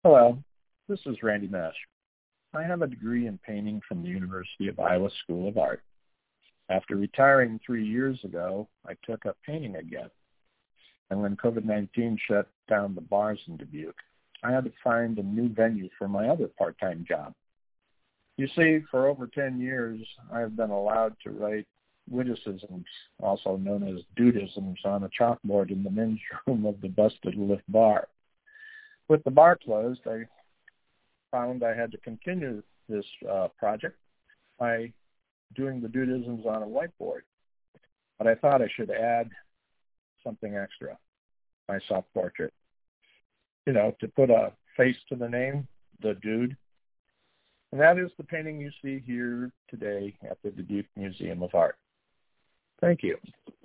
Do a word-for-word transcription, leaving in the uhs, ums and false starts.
Hello, this is Randy Mesh. I have a degree in painting from the University of Iowa School of Art. After retiring three years ago, I took up painting again. And when COVID nineteen shut down the bars in Dubuque, I had to find a new venue for my other part-time job. You see, for over ten years, I have been allowed to write witticisms, also known as dudisms, on a chalkboard in the men's room of the Busted Lift Bar. With the bar closed, I found I had to continue this uh, project by doing the dudisms on a whiteboard. But I thought I should add something extra, my self-portrait. You know, to put a face to the name, The Dude. And that is the painting you see here today at the Dubuque Museum of Art. Thank you.